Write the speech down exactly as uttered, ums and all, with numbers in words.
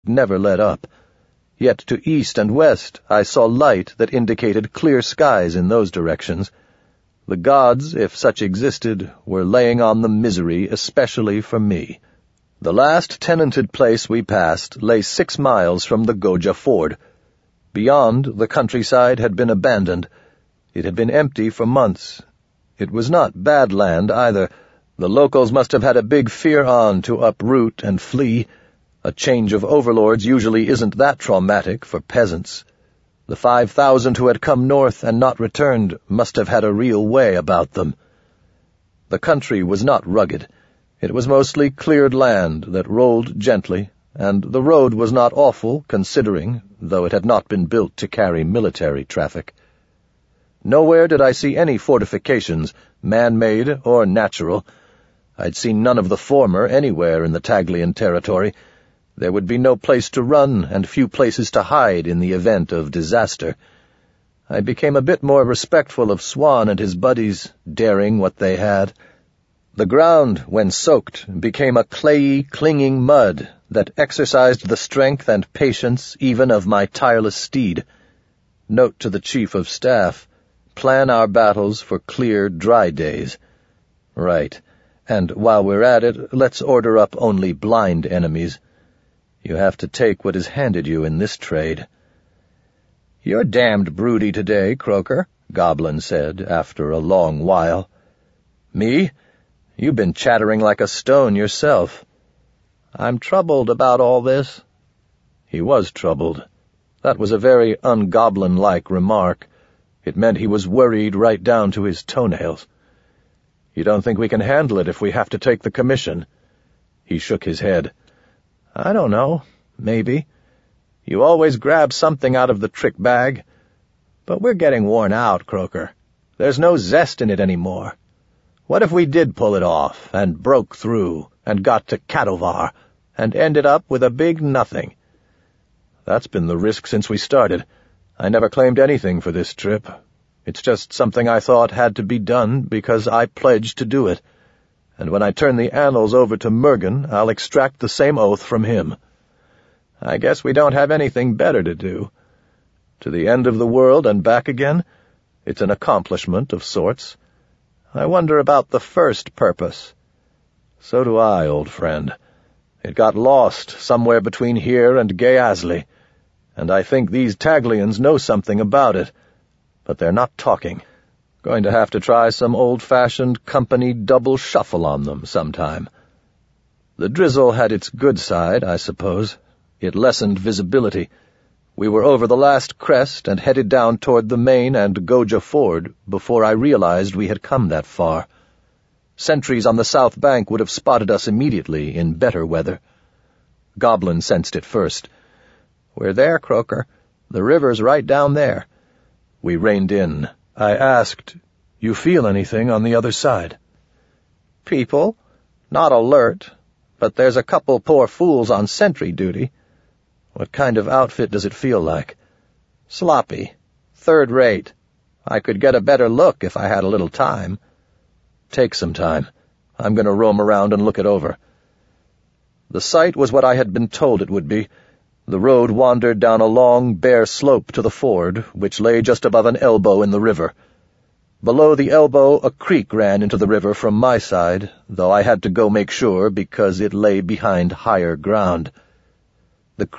never let up. Yet to east and west I saw light that indicated clear skies in those directions. The gods, if such existed, were laying on the misery especially for me. The last tenanted place we passed lay six miles from the Goja Ford. Beyond, the countryside had been abandoned. It had been empty for months. It was not bad land either. The locals must have had a big fear on to uproot and flee. A change of overlords usually isn't that traumatic for peasants. The five thousand who had come north and not returned must have had a real way about them. The country was not rugged. It was mostly cleared land that rolled gently, and the road was not awful, considering, though it had not been built to carry military traffic. Nowhere did I see any fortifications, man-made or natural. I'd seen none of the former anywhere in the Taglian territory. There would be no place to run and few places to hide in the event of disaster. I became a bit more respectful of Swan and his buddies, daring what they had. The ground, when soaked, became a clayey, clinging mud that exercised the strength and patience even of my tireless steed. Note to the Chief of Staff: plan our battles for clear, dry days. Right, and while we're at it, let's order up only blind enemies. You have to take what is handed you in this trade. "You're damned broody today, Croker," Goblin said after a long while. "Me? You've been chattering like a stone yourself." "I'm troubled about all this." He was troubled. That was a very ungoblin-like remark. It meant he was worried right down to his toenails. "You don't think we can handle it if we have to take the commission?" He shook his head. "I don't know. Maybe. You always grab something out of the trick bag. But we're getting worn out, Croker. There's no zest in it anymore. What if we did pull it off, and broke through, and got to Kadovar, and ended up with a big nothing?" "That's been the risk since we started. I never claimed anything for this trip. It's just something I thought had to be done because I pledged to do it. And when I turn the annals over to Mergen, I'll extract the same oath from him." "I guess we don't have anything better to do." "To the end of the world and back again? It's an accomplishment of sorts. I wonder about the first purpose." "So do I, old friend. It got lost somewhere between here and Gayazli, and I think these Taglians know something about it, but they're not talking. Going to have to try some old-fashioned company double shuffle on them sometime." The drizzle had its good side, I suppose. It lessened visibility. We were over the last crest and headed down toward the main and Goja Ford before I realized we had come that far. Sentries on the south bank would have spotted us immediately in better weather. Goblin sensed it first. "We're there, Croker. The river's right down there." We reined in. I asked, "You feel anything on the other side?" "People? Not alert, but there's a couple poor fools on sentry duty." "What kind of outfit does it feel like?" "Sloppy. Third rate. I could get a better look if I had a little time." "Take some time. I'm going to roam around and look it over." The site was what I had been told it would be. The road wandered down a long, bare slope to the ford, which lay just above an elbow in the river. Below the elbow, a creek ran into the river from my side, though I had to go make sure because it lay behind higher ground.